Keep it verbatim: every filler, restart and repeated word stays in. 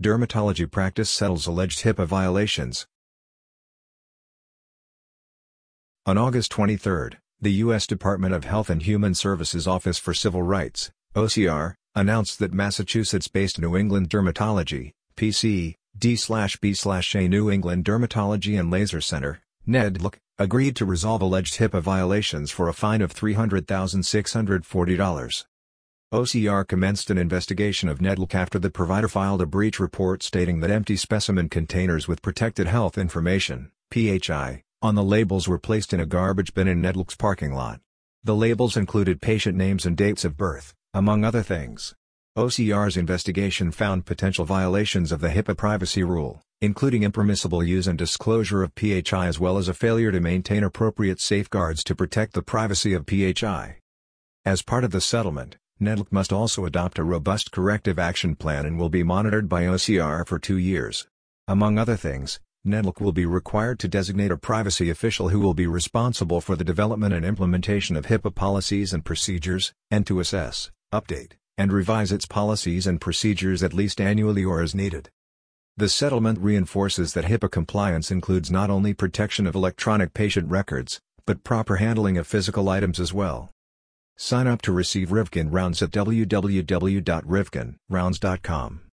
Dermatology practice settles alleged HIPAA violations. On August twenty-third, the U S Department of Health and Human Services Office for Civil Rights, O C R, announced that Massachusetts-based New England Dermatology, P C, D/B/A New England Dermatology and Laser Center, N E D L C, agreed to resolve alleged HIPAA violations for a fine of three hundred thousand six hundred forty dollars. O C R commenced an investigation of N E D L C after the provider filed a breach report stating that empty specimen containers with protected health information, P H I, on the labels were placed in a garbage bin in N E D L C's parking lot. The labels included patient names and dates of birth, among other things. O C R's investigation found potential violations of the HIPAA privacy rule, including impermissible use and disclosure of P H I as well as a failure to maintain appropriate safeguards to protect the privacy of P H I. As part of the settlement, N E D L C must also adopt a robust corrective action plan and will be monitored by O C R for two years. Among other things, N E D L C will be required to designate a privacy official who will be responsible for the development and implementation of HIPAA policies and procedures, and to assess, update, and revise its policies and procedures at least annually or as needed. The settlement reinforces that HIPAA compliance includes not only protection of electronic patient records, but proper handling of physical items as well. Sign up to receive Rivkin Rounds at w w w dot rivkin rounds dot com.